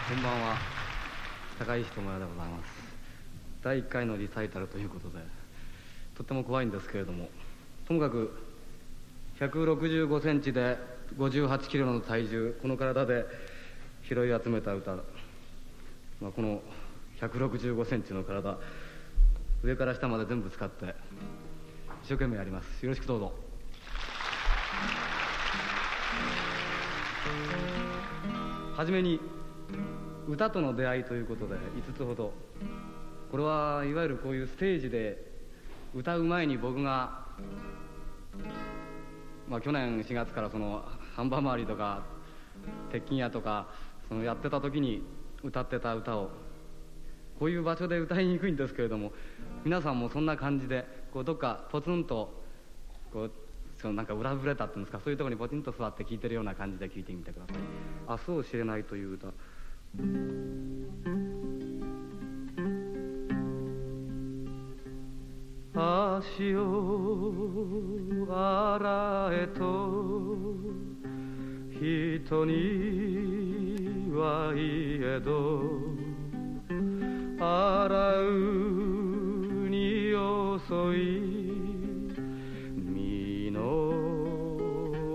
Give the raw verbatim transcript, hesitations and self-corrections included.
こんばんは、高石智也でございます。だいいっかいのリサイタルということでとっても怖いんですけれども、ともかくひゃくろくじゅうごセンチでごじゅうはちキロの体重、この体で拾い集めた歌、まあ、このひゃくろくじゅうごセンチの体、上から下まで全部使って一生懸命やります。よろしくどうぞ。はじめに歌との出会いということでいつつほど。これはいわゆるこういうステージで歌う前に僕が、まあ、去年しがつからそのハンバ回りとか鉄筋屋とかそのやってた時に歌ってた歌をこういう場所で歌いにくいんですけれども、皆さんもそんな感じでこうどっかポツンとこうそのなんか裏ぶれたっていうんですか、そういうところにポチンと座って聴いてるような感じで聴いてみてください。明日を知れないという歌。足を洗えと人には言えど洗